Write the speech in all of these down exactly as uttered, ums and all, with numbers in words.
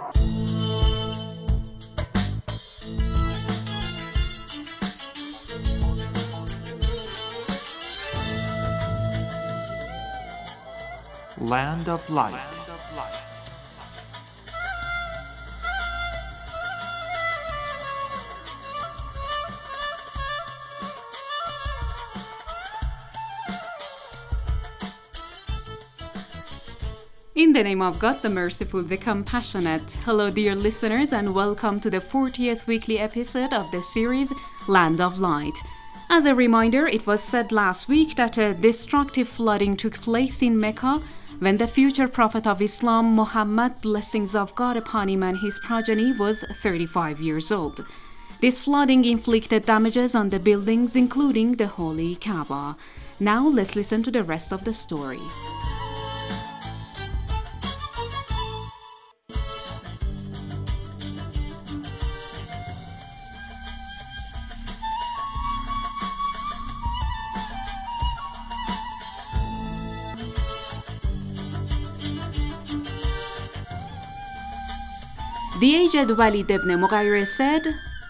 Land of Light. In the name of God, the merciful, the compassionate. Hello, dear listeners, and welcome to the fortieth weekly episode of the series Land of Light. As a reminder, it was said last week that a destructive flooding took place in Mecca when the future prophet of Islam, Muhammad, blessings of God upon him and his progeny, was thirty-five years old. This flooding inflicted damages on the buildings, including the Holy Kaaba. Now let's listen to the rest of the story. The aged Walid ibn Mughayr said,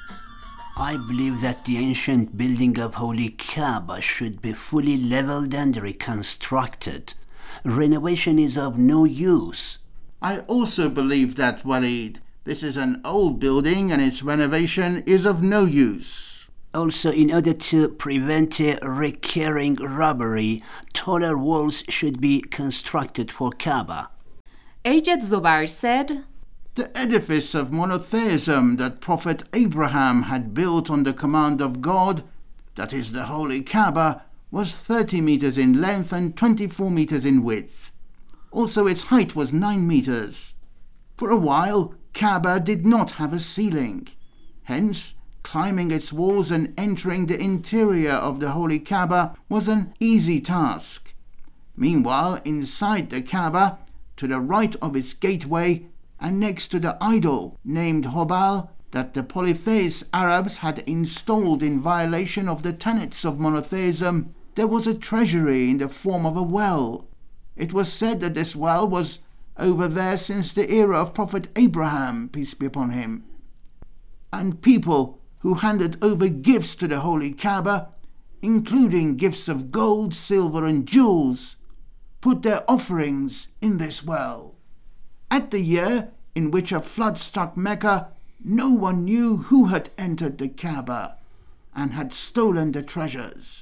I believe that the ancient building of Holy Kaaba should be fully leveled and reconstructed. Renovation is of no use. I also believe that, Walid. This is an old building and its renovation is of no use. Also, in order to prevent a recurring robbery, taller walls should be constructed for Kaaba. Aged Zubair said, The edifice of monotheism that Prophet Abraham had built on the command of God, that is the Holy Kaaba, was thirty meters in length and twenty-four meters in width. Also its height was nine meters. For a while, Kaaba did not have a ceiling. Hence, climbing its walls and entering the interior of the Holy Kaaba was an easy task. Meanwhile, inside the Kaaba, to the right of its gateway, and next to the idol named Hubal that the polytheist Arabs had installed in violation of the tenets of monotheism, there was a treasury in the form of a well. It was said that this well was over there since the era of Prophet Abraham, peace be upon him. And people who handed over gifts to the Holy Kaaba, including gifts of gold, silver and jewels, put their offerings in this well. At the year in which a flood struck Mecca, no one knew who had entered the Kaaba and had stolen the treasures.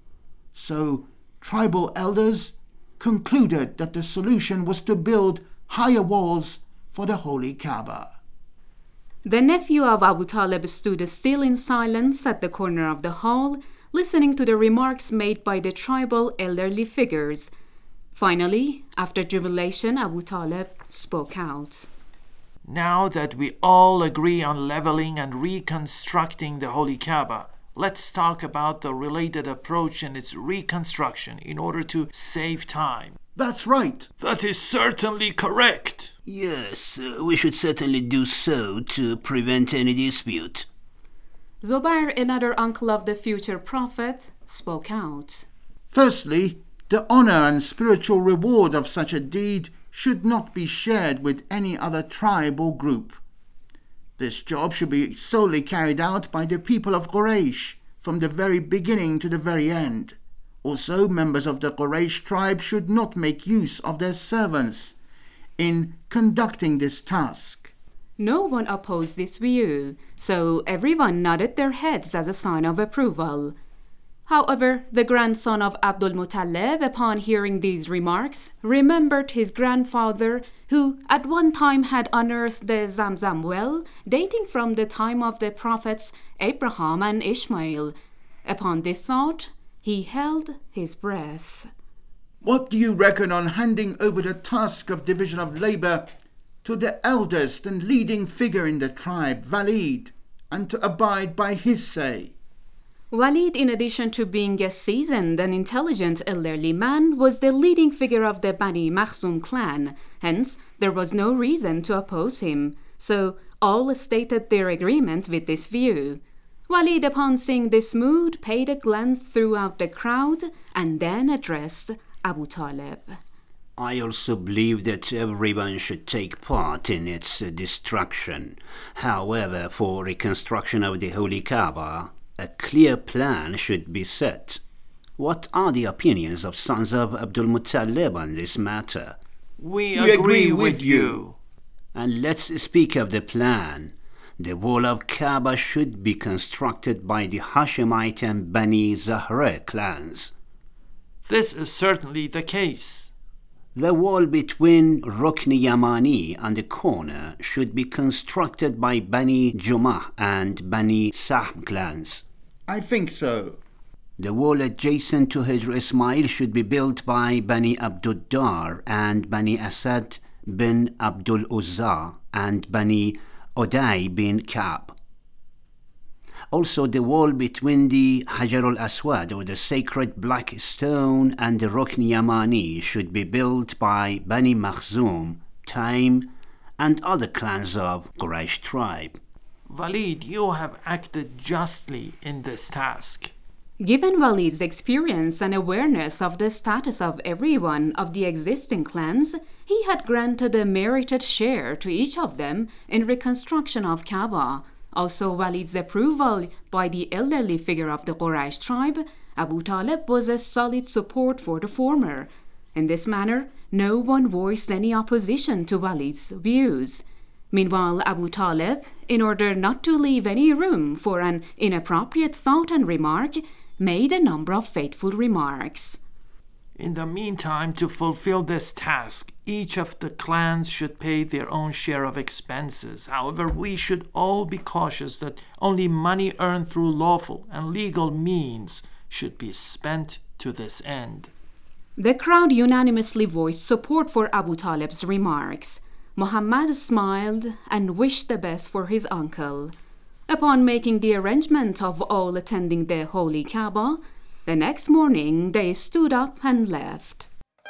So tribal elders concluded that the solution was to build higher walls for the Holy Kaaba. The nephew of Abu Talib stood still in silence at the corner of the hall, listening to the remarks made by the tribal elderly figures. Finally, after jubilation, Abu Talib spoke out. Now that we all agree on leveling and reconstructing the Holy Kaaba, let's talk about the related approach in its reconstruction in order to save time. That's right. That is certainly correct. Yes, uh, we should certainly do so to prevent any dispute. Zubair, another uncle of the future prophet, spoke out. Firstly, the honor and spiritual reward of such a deed should not be shared with any other tribe or group. This job should be solely carried out by the people of Quraysh, from the very beginning to the very end. Also, members of the Quraysh tribe should not make use of their servants in conducting this task. No one opposed this view, so everyone nodded their heads as a sign of approval. However, the grandson of Abdul Muttalib, upon hearing these remarks, remembered his grandfather, who at one time had unearthed the Zamzam well, dating from the time of the prophets Abraham and Ishmael. Upon this thought, he held his breath. What do you reckon on handing over the task of division of labor to the eldest and leading figure in the tribe, Walid, and to abide by his say? Walid, in addition to being a seasoned and intelligent elderly man, was the leading figure of the Bani Makhzum clan. Hence, there was no reason to oppose him. So, all stated their agreement with this view. Walid, upon seeing this mood, paid a glance throughout the crowd and then addressed Abu Talib. I also believe that everyone should take part in its uh, destruction. However, for reconstruction of the Holy Kaaba, a clear plan should be set. What are the opinions of sons of Abdul Muttalib on this matter? We, We agree, agree with with you. you. And let's speak of the plan. The wall of Kaaba should be constructed by the Hashemite and Bani Zahra clans. This is certainly the case. The wall between Rukn Yamani and the corner should be constructed by Bani Jumah and Bani Sahm clans. I think so. The wall adjacent to Hijr Ismail should be built by Bani Abduddar and Bani Asad bin Abdul Uzza and Bani Uday bin Ka'b. Also, the wall between the Hajar al-Aswad, or the sacred black stone, and the Rukn Yamani should be built by Bani Makhzum, Taim, and other clans of Quraysh tribe. Walid, you have acted justly in this task. Given Walid's experience and awareness of the status of every one of the existing clans, he had granted a merited share to each of them in reconstruction of Kaaba. Also, Walid's approval by the elderly figure of the Quraysh tribe, Abu Talib, was a solid support for the former. In this manner, no one voiced any opposition to Walid's views. Meanwhile, Abu Talib, in order not to leave any room for an inappropriate thought and remark, made a number of fateful remarks. In the meantime, to fulfill this task, each of the clans should pay their own share of expenses. However, we should all be cautious that only money earned through lawful and legal means should be spent to this end. The crowd unanimously voiced support for Abu Talib's remarks. Muhammad smiled and wished the best for his uncle. Upon making the arrangement of all attending the Holy Kaaba, the next morning they stood up and left.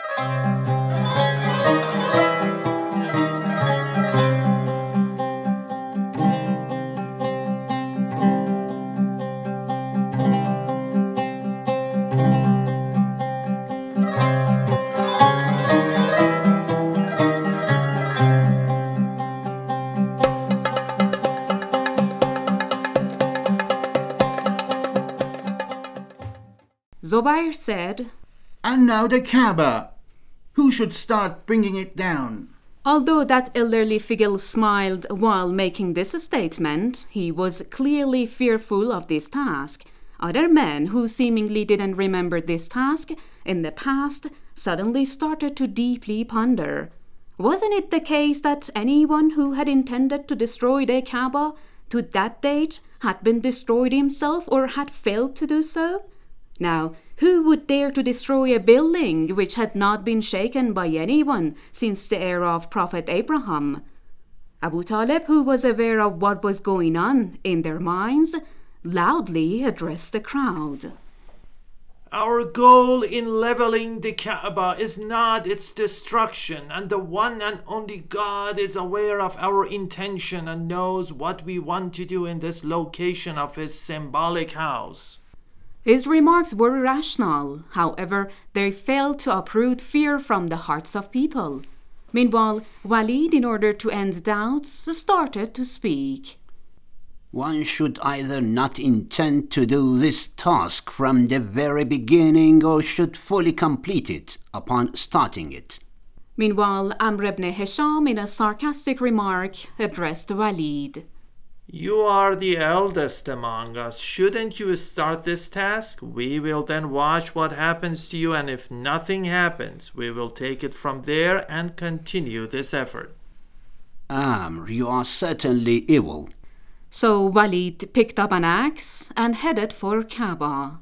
Zubair said, And now the Kaaba. Who should start bringing it down? although that elderly figure smiled while making this statement, he was clearly fearful of this task. Other men who seemingly didn't remember this task in the past suddenly started to deeply ponder. Wasn't it the case that anyone who had intended to destroy the Kaaba to that date had been destroyed himself or had failed to do so? Now, who would dare to destroy a building which had not been shaken by anyone since the era of Prophet Abraham? Abu Talib, who was aware of what was going on in their minds, loudly addressed the crowd. Our goal in leveling the Kaaba is not its destruction, and the one and only God is aware of our intention and knows what we want to do in this location of his symbolic house. His remarks were rational, however, they failed to uproot fear from the hearts of people. Meanwhile, Walid, in order to end doubts, started to speak. One should either not intend to do this task from the very beginning or should fully complete it upon starting it. Meanwhile, Amr ibn Hisham, in a sarcastic remark, addressed Walid. You are the eldest among us. Shouldn't you start this task? We will then watch what happens to you, and if nothing happens, we will take it from there and continue this effort. Amr, you are certainly evil. So Walid picked up an axe and headed for Kaaba.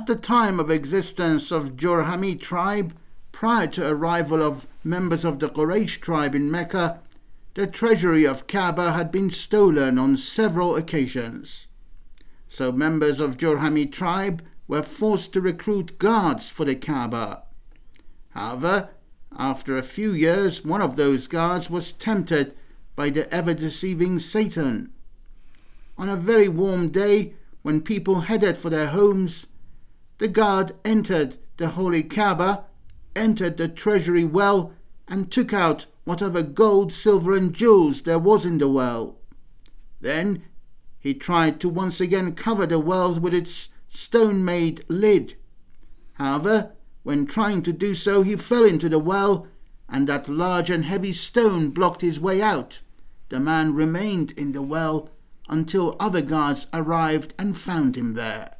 the time of existence of Jurhami tribe, prior to arrival of members of the Quraysh tribe in Mecca, the treasury of Kaaba had been stolen on several occasions. So members of Jurhami tribe were forced to recruit guards for the Kaaba. However, after a few years, one of those guards was tempted by the ever-deceiving Satan. On a very warm day, when people headed for their homes, the guard entered the holy Kaaba, entered the treasury well, and took out whatever gold, silver and jewels there was in the well. Then he tried to once again cover the well with its stone-made lid. However, when trying to do so, he fell into the well, and that large and heavy stone blocked his way out. The man remained in the well until other guards arrived and found him there.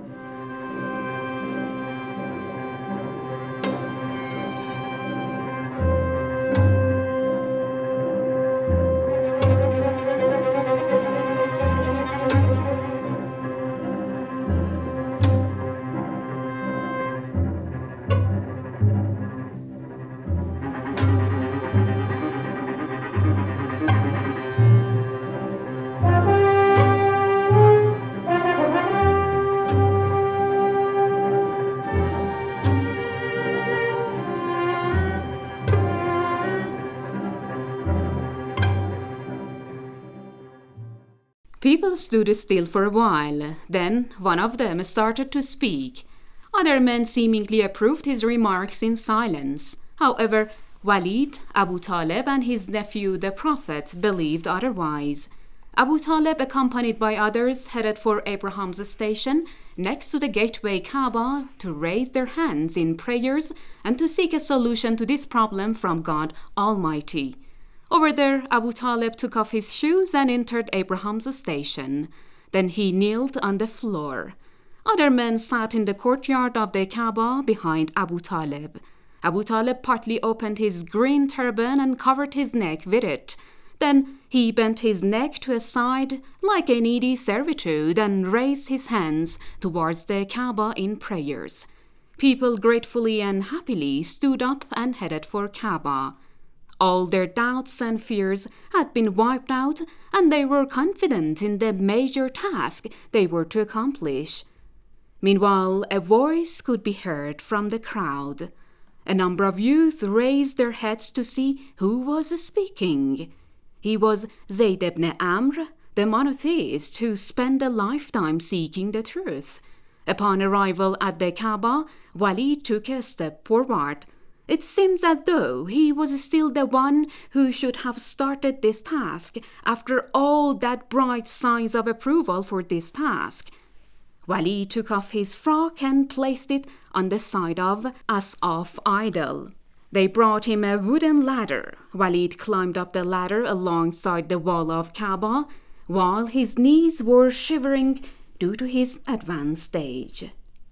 People stood still for a while. Then one of them started to speak. Other men seemingly approved his remarks in silence. However, Walid, Abu Talib, and his nephew the Prophet believed otherwise. Abu Talib, accompanied by others, headed for Abraham's station next to the gateway Kaaba to raise their hands in prayers and to seek a solution to this problem from God Almighty. Over there, Abu Talib took off his shoes and entered Abraham's station. Then he kneeled on the floor. Other men sat in the courtyard of the Kaaba behind Abu Talib. Abu Talib partly opened his green turban and covered his neck with it. Then he bent his neck to a side like a needy servitude and raised his hands towards the Kaaba in prayers. People gratefully and happily stood up and headed for Kaaba. All their doubts and fears had been wiped out, and they were confident in the major task they were to accomplish. Meanwhile, a voice could be heard from the crowd. A number of youth raised their heads to see who was speaking. He was Zayd ibn Amr, the monotheist who spent a lifetime seeking the truth. Upon arrival at the Kaaba, Walid took a step forward. It seemed as though he was still the one who should have started this task after all that bright signs of approval for this task. Walid took off his frock and placed it on the side of As'af idol. They brought him a wooden ladder. Walid climbed up the ladder alongside the wall of Kaaba, while his knees were shivering due to his advanced age.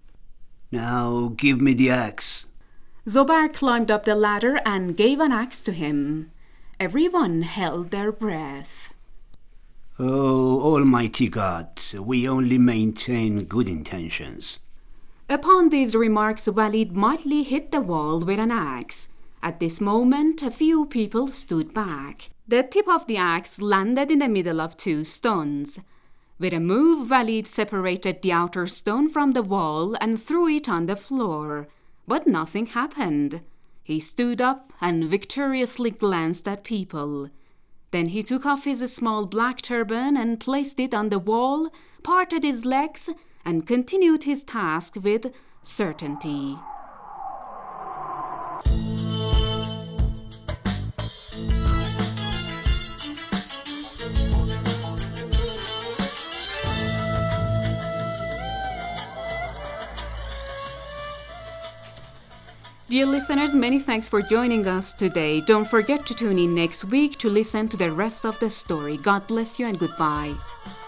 Now give me the axe. Zobar climbed up the ladder and gave an axe to him. Everyone held their breath. Oh, Almighty God, we only maintain good intentions. Upon these remarks, Walid mightily hit the wall with an axe. At this moment, a few people stood back. The tip of the axe landed in the middle of two stones. With a move, Walid separated the outer stone from the wall and threw it on the floor. But nothing happened. He stood up and victoriously glanced at people. Then he took off his small black turban and placed it on the wall, parted his legs, and continued his task with certainty. Dear listeners, many thanks for joining us today. Don't forget to tune in next week to listen to the rest of the story. God bless you and goodbye.